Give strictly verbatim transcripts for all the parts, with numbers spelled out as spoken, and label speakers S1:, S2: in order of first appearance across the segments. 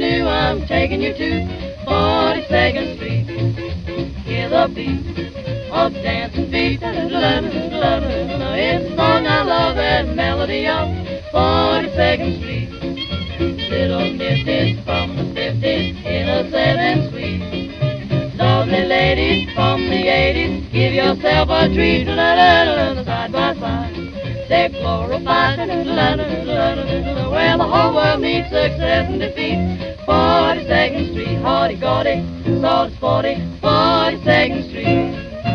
S1: Avenue, I'm taking you to forty-second Street. Hear the beat of dancing feet. It's a song I love, that melody of forty-second Street. Little misses from the fifties, innocent and sweet. Lovely ladies from the eighties, give yourself a treat. Side by side, they glorify where the whole world meets success and defeat. forty-second Street, hardy-gaudy, salt sporty, forty-second Street.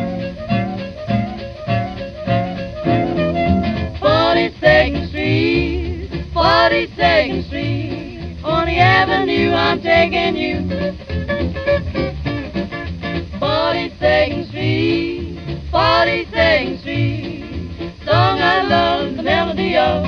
S1: forty-second Street, forty-second Street, on the avenue I'm taking you. forty-second Street, forty-second Street, song I love, the melody of.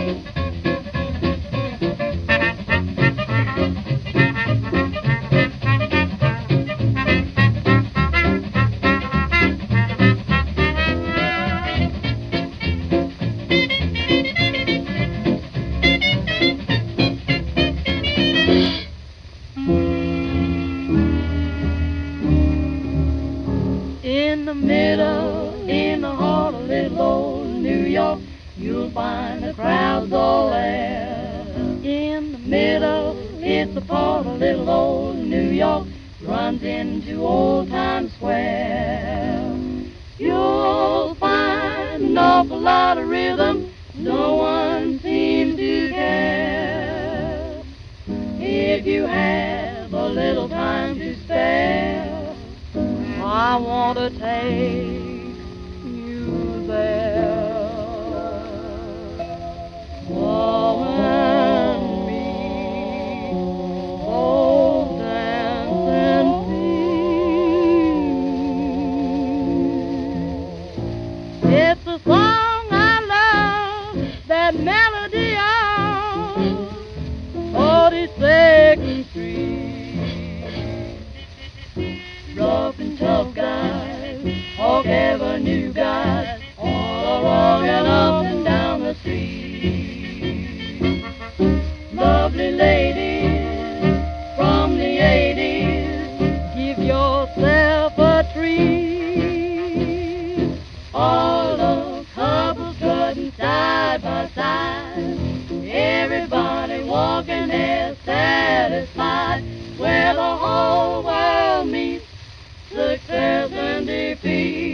S1: In the middle, in the heart of little old New York, you'll find the crowds all there. In the middle, it's a part of little old New York, runs into Old Times Square. You'll find an awful lot of rhythm, no one seems to care. If you have a little time to spare, I want to take you there. Oh, and me, oh, dance and sing. It's a song I love, that melody of forty-second Street. Rough and tough guys, Hawk Avenue guys, all are walking up and down the street. Lovely ladies from the eighties, give yourself a treat. All the couples strutting side by side, everybody walking there satisfied, where the whole world meets success and defeat.